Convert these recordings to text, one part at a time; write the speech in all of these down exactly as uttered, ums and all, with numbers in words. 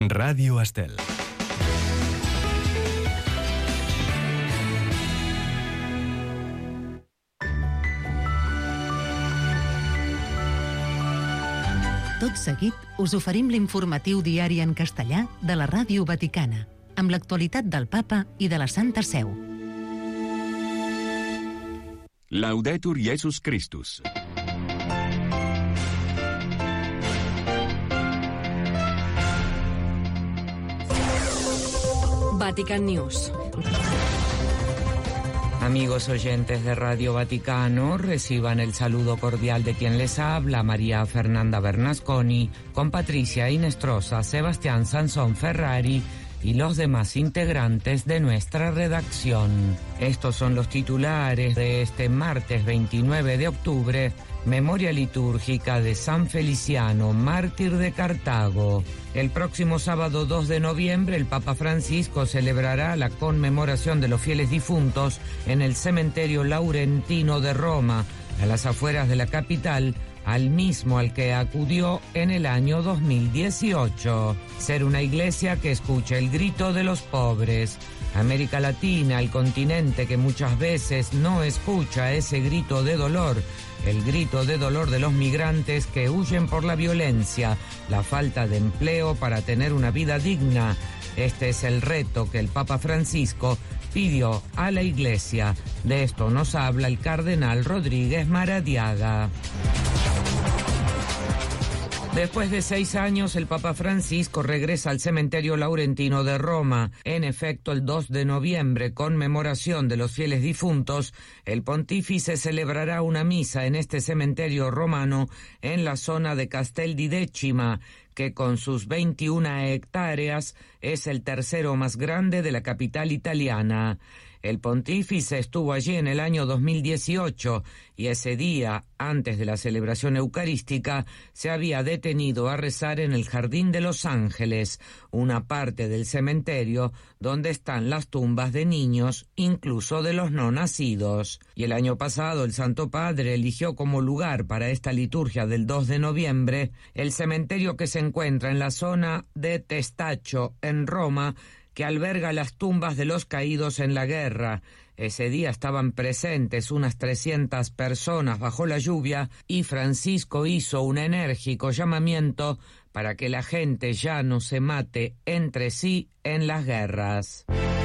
Radio Estel. Tot seguit us oferim l'informatiu diari en castellà de la Ràdio Vaticana, amb l'actualitat del Papa i de la Santa Seu. Laudetur Jesus Christus. Vatican News. Amigos oyentes de Radio Vaticano, reciban el saludo cordial de quien les habla, María Fernanda Bernasconi, con Patricia Inestrosa, Sebastián Sansón Ferrari y los demás integrantes de nuestra redacción. Estos son los titulares de este martes veintinueve de octubre, memoria litúrgica de San Feliciano, mártir de Cartago. El próximo sábado dos de noviembre, el Papa Francisco celebrará la conmemoración de los fieles difuntos en el cementerio laurentino de Roma, a las afueras de la capital, al mismo al que acudió en el año dos mil dieciocho. Ser una iglesia que escuche el grito de los pobres. América Latina, el continente que muchas veces no escucha ese grito de dolor, el grito de dolor de los migrantes que huyen por la violencia, la falta de empleo para tener una vida digna. Este es el reto que el Papa Francisco pidió a la Iglesia. De esto nos habla el cardenal Rodríguez Maradiaga. Después de seis años, el Papa Francisco regresa al cementerio laurentino de Roma. En efecto, el dos de noviembre, conmemoración de los fieles difuntos, el pontífice celebrará una misa en este cementerio romano en la zona de Castel di Decima, que con sus veintiuna hectáreas es el tercero más grande de la capital italiana. El pontífice estuvo allí en el año dos mil dieciocho y ese día, antes de la celebración eucarística, se había detenido a rezar en el Jardín de los Ángeles, una parte del cementerio donde están las tumbas de niños, incluso de los no nacidos. Y el año pasado el Santo Padre eligió como lugar para esta liturgia del dos de noviembre el cementerio que se encuentra en la zona de Testaccio, en Roma, que alberga las tumbas de los caídos en la guerra. Ese día estaban presentes unas trescientas personas bajo la lluvia y Francisco hizo un enérgico llamamiento para que la gente ya no se mate entre sí en las guerras.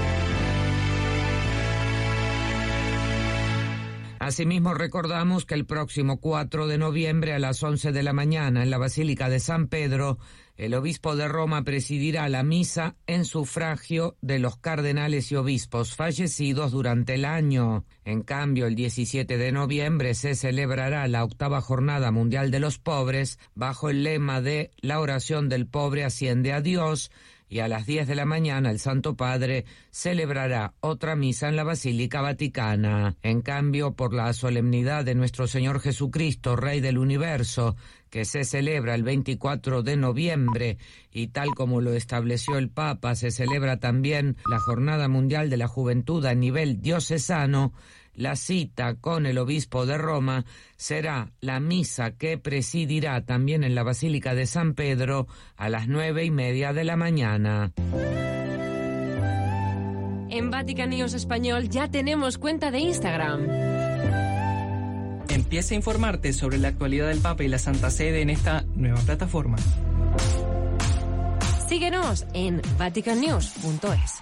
Asimismo, recordamos que el próximo cuatro de noviembre a las once de la mañana en la Basílica de San Pedro, el obispo de Roma presidirá la misa en sufragio de los cardenales y obispos fallecidos durante el año. En cambio, el diecisiete de noviembre se celebrará la octava Jornada Mundial de los Pobres bajo el lema de «La oración del pobre asciende a Dios», y a las diez de la mañana el Santo Padre celebrará otra misa en la Basílica Vaticana. En cambio, por la solemnidad de nuestro Señor Jesucristo, Rey del Universo, que se celebra el veinticuatro de noviembre, y tal como lo estableció el Papa, se celebra también la Jornada Mundial de la Juventud a nivel diocesano. La cita con el obispo de Roma será la misa que presidirá también en la Basílica de San Pedro a las nueve y media de la mañana. En Vatican News Español ya tenemos cuenta de Instagram. Empieza a informarte sobre la actualidad del Papa y la Santa Sede en esta nueva plataforma. Síguenos en vatican news punto es.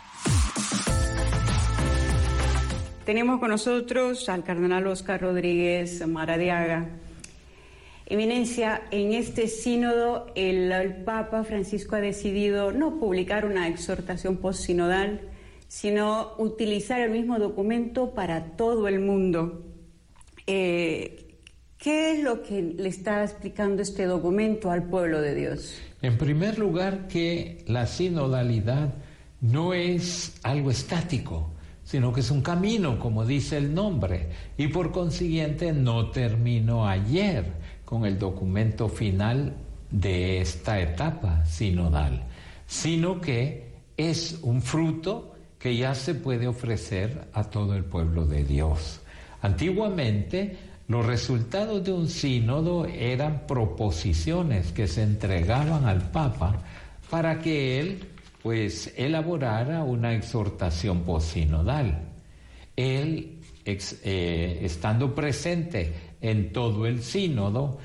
Tenemos con nosotros al cardenal Óscar Rodríguez Maradiaga. Eminencia, en este sínodo el, el Papa Francisco ha decidido no publicar una exhortación postsinodal, sino utilizar el mismo documento para todo el mundo. Eh, ¿Qué es lo que le está explicando este documento al pueblo de Dios? En primer lugar, que la sinodalidad no es algo estático, sino que es un camino, como dice el nombre, y por consiguiente no terminó ayer con el documento final de esta etapa sinodal, sino que es un fruto que ya se puede ofrecer a todo el pueblo de Dios. Antiguamente, los resultados de un sínodo eran proposiciones que se entregaban al Papa para que él pues elaborara una exhortación posinodal. Él, ex, eh, estando presente en todo el sínodo,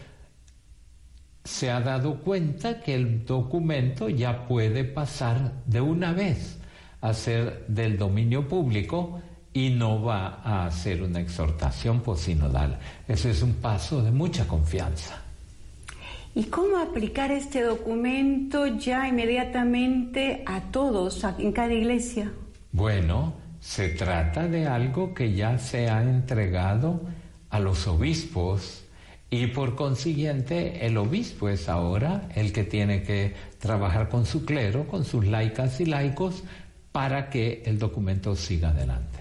se ha dado cuenta que el documento ya puede pasar de una vez a ser del dominio público y no va a hacer una exhortación posinodal. Ese es un paso de mucha confianza. ¿Y cómo aplicar este documento ya inmediatamente a todos, en cada iglesia? Bueno, se trata de algo que ya se ha entregado a los obispos y por consiguiente el obispo es ahora el que tiene que trabajar con su clero, con sus laicas y laicos, para que el documento siga adelante.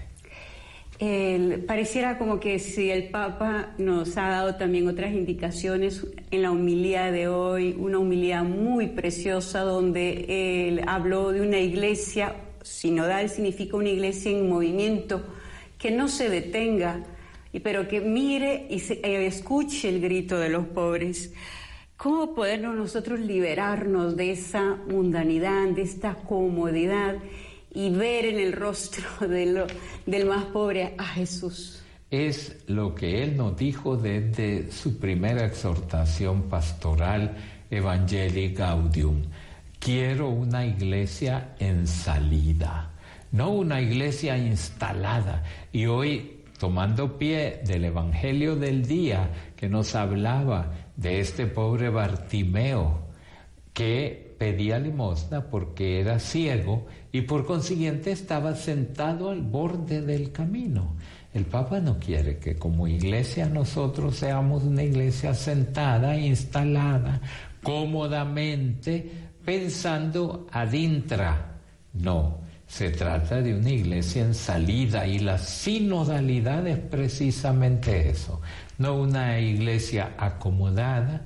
El, pareciera como que si el Papa nos ha dado también otras indicaciones en la homilía de hoy, una homilía muy preciosa donde él habló de una iglesia sinodal, significa una iglesia en movimiento, que no se detenga, pero que mire y se, eh, escuche el grito de los pobres. ¿Cómo podernos nosotros liberarnos de esa mundanidad, de esta comodidad y ver en el rostro de lo, del más pobre a Jesús? Es lo que él nos dijo desde su primera exhortación pastoral, Evangelii Gaudium. Quiero una iglesia en salida, no una iglesia instalada. Y hoy, tomando pie del Evangelio del día que nos hablaba de este pobre Bartimeo, que pedía limosna porque era ciego y por consiguiente estaba sentado al borde del camino. El Papa no quiere que como iglesia nosotros seamos una iglesia sentada, instalada, cómodamente, pensando ad intra. No, se trata de una iglesia en salida y la sinodalidad es precisamente eso. No una iglesia acomodada,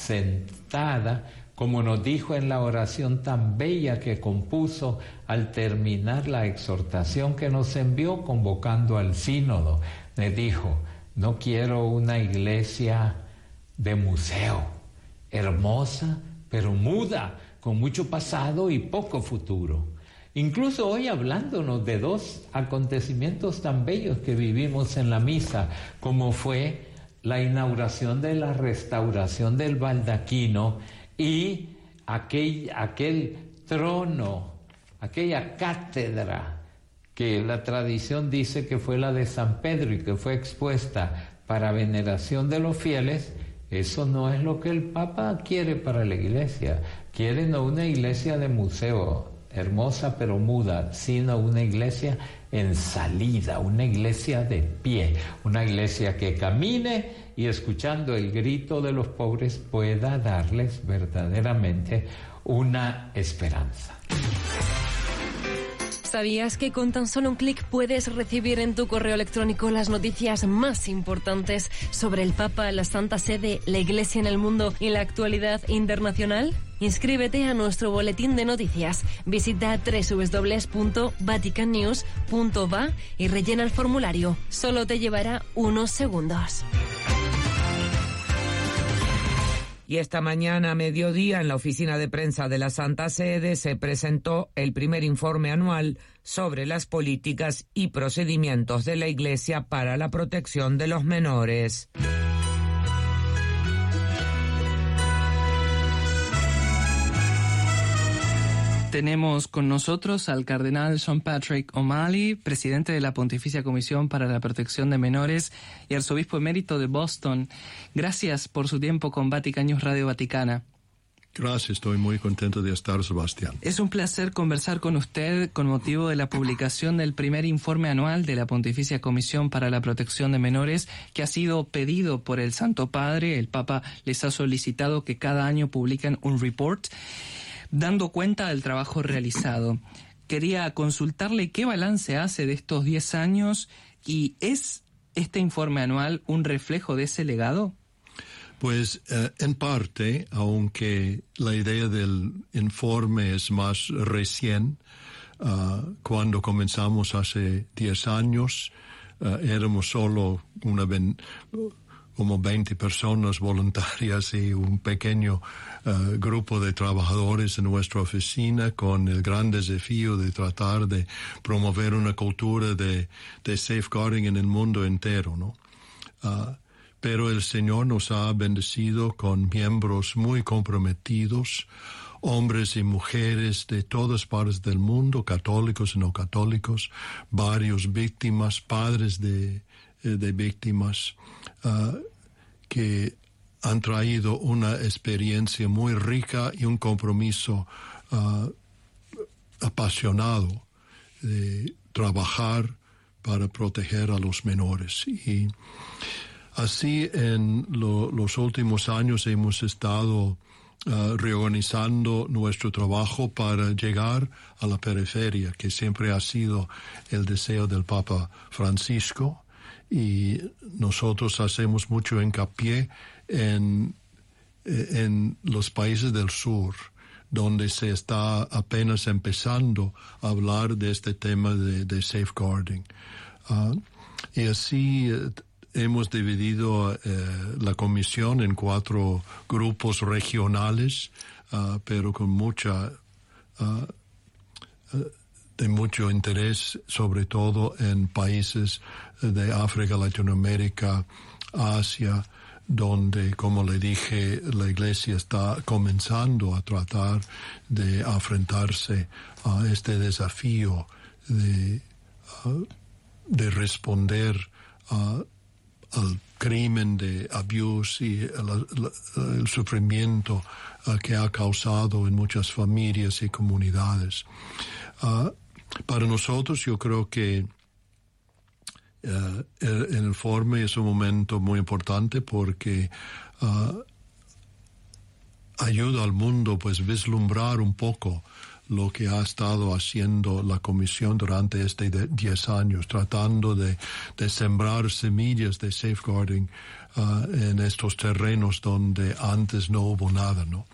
sentada, como nos dijo en la oración tan bella que compuso al terminar la exhortación que nos envió convocando al sínodo. Le dijo, no quiero una iglesia de museo, hermosa pero muda, con mucho pasado y poco futuro. Incluso hoy hablándonos de dos acontecimientos tan bellos que vivimos en la misa, como fue la inauguración de la restauración del baldaquino y aquel, aquel trono, aquella cátedra que la tradición dice que fue la de San Pedro y que fue expuesta para veneración de los fieles. Eso no es lo que el Papa quiere para la iglesia. Quiere no una iglesia de museo, hermosa pero muda, sino una iglesia en salida, una iglesia de pie, una iglesia que camine y escuchando el grito de los pobres pueda darles verdaderamente una esperanza. ¿Sabías que con tan solo un clic puedes recibir en tu correo electrónico las noticias más importantes sobre el Papa, la Santa Sede, la Iglesia en el mundo y la actualidad internacional? Inscríbete a nuestro boletín de noticias. Visita doble u doble u doble u punto vatican news punto va y rellena el formulario. Solo te llevará unos segundos. Y esta mañana a mediodía en la oficina de prensa de la Santa Sede se presentó el primer informe anual sobre las políticas y procedimientos de la Iglesia para la protección de los menores. Tenemos con nosotros al cardenal Sean Patrick O'Malley, presidente de la Pontificia Comisión para la Protección de Menores y arzobispo emérito de Boston. Gracias por su tiempo con Vatican News Radio Vaticana. Gracias, estoy muy contento de estar, Sebastián. Es un placer conversar con usted con motivo de la publicación del primer informe anual de la Pontificia Comisión para la Protección de Menores, que ha sido pedido por el Santo Padre. El Papa les ha solicitado que cada año publiquen un report dando cuenta del trabajo realizado. Quería consultarle qué balance hace de estos diez años y ¿es este informe anual un reflejo de ese legado? Pues eh, en parte, aunque la idea del informe es más recién, uh, cuando comenzamos hace diez años, uh, éramos solo una, ben, como veinte personas voluntarias y un pequeño uh, grupo de trabajadores en nuestra oficina con el gran desafío de tratar de promover una cultura de, de safeguarding en el mundo entero, ¿no? Uh, pero el Señor nos ha bendecido con miembros muy comprometidos, hombres y mujeres de todas partes del mundo, católicos y no católicos, varios víctimas, padres de, de víctimas, uh, que han traído una experiencia muy rica y un compromiso uh, apasionado de trabajar para proteger a los menores. Y así en lo, los últimos años hemos estado Uh, reorganizando nuestro trabajo para llegar a la periferia, que siempre ha sido el deseo del Papa Francisco, y nosotros hacemos mucho hincapié en, en los países del sur, donde se está apenas empezando a hablar de este tema de, de safeguarding. Uh, y así uh, hemos dividido eh, la comisión en cuatro grupos regionales, uh, pero con mucha, uh, uh, de mucho interés, sobre todo en países de África, Latinoamérica, Asia, donde, como le dije, la Iglesia está comenzando a tratar de enfrentarse a este desafío de, uh, de responder a al crimen de abuso y el, el, el sufrimiento uh, que ha causado en muchas familias y comunidades. Uh, para nosotros yo creo que uh, el, el informe es un momento muy importante porque uh, ayuda al mundo pues vislumbrar un poco lo que ha estado haciendo la Comisión durante estos diez años, tratando de, de sembrar semillas de safeguarding uh, en estos terrenos donde antes no hubo nada, ¿no?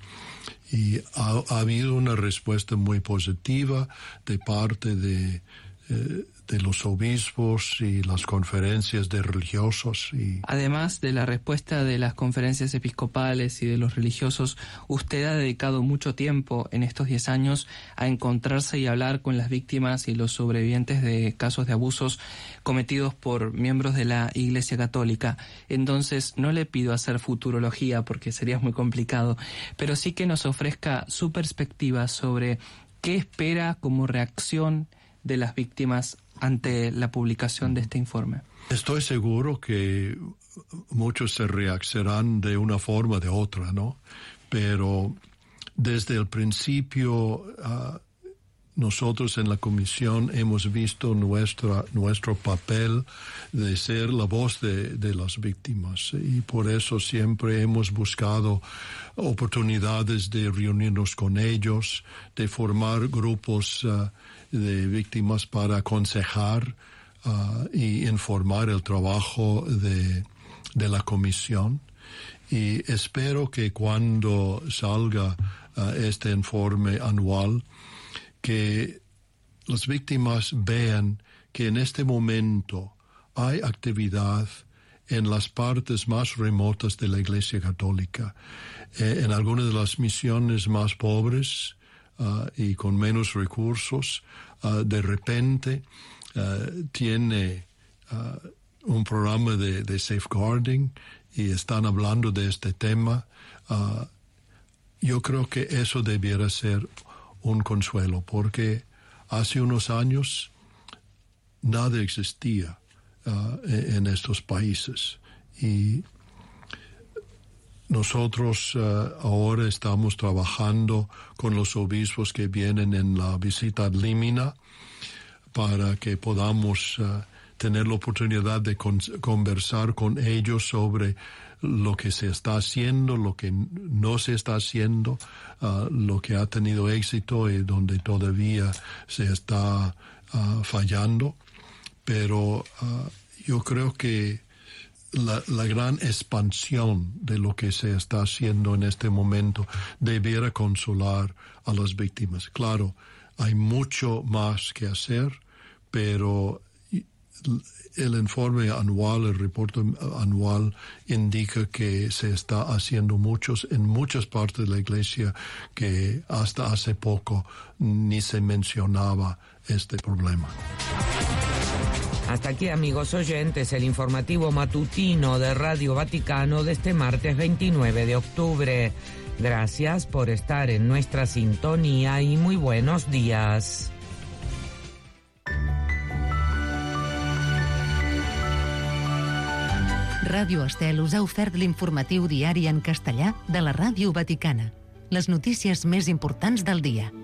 Y ha, ha habido una respuesta muy positiva de parte de, eh, de los obispos y las conferencias de religiosos. Y además de la respuesta de las conferencias episcopales y de los religiosos, usted ha dedicado mucho tiempo en estos diez años a encontrarse y hablar con las víctimas y los sobrevivientes de casos de abusos cometidos por miembros de la Iglesia Católica. Entonces, no le pido hacer futurología porque sería muy complicado, pero sí que nos ofrezca su perspectiva sobre qué espera como reacción de las víctimas ante la publicación de este informe. Estoy seguro que muchos se reaccionarán de una forma o de otra, ¿no? Pero desde el principio uh, nosotros en la comisión hemos visto nuestra, nuestro papel de ser la voz de, de las víctimas, y por eso siempre hemos buscado oportunidades de reunirnos con ellos, de formar grupos uh, de víctimas para aconsejar uh, y informar el trabajo de, de la comisión. Y espero que cuando salga uh, este informe anual, que las víctimas vean que en este momento hay actividad en las partes más remotas de la Iglesia Católica, eh, en algunas de las misiones más pobres uh, y con menos recursos. Uh, de repente uh, tiene uh, un programa de, de safeguarding y están hablando de este tema. Uh, yo creo que eso debiera ser un consuelo, porque hace unos años nada existía uh, en estos países, y nosotros uh, ahora estamos trabajando con los obispos que vienen en la visita ad limina para que podamos uh, tener la oportunidad de con- conversar con ellos sobre lo que se está haciendo, lo que no se está haciendo, uh, lo que ha tenido éxito y donde todavía se está uh, fallando. Pero uh, yo creo que La, la gran expansión de lo que se está haciendo en este momento debiera consolar a las víctimas. Claro, hay mucho más que hacer, pero el informe anual, el reporte anual indica que se está haciendo muchos en muchas partes de la Iglesia, que hasta hace poco ni se mencionaba este problema. Hasta aquí, amigos oyentes, el informativo matutino de Radio Vaticano de este martes veintinueve de octubre. Gracias por estar en nuestra sintonía y muy buenos días. Ràdio Estel us ha ofert l'informatiu diari en castellà de la Ràdio Vaticana. Les notícies més importants del dia.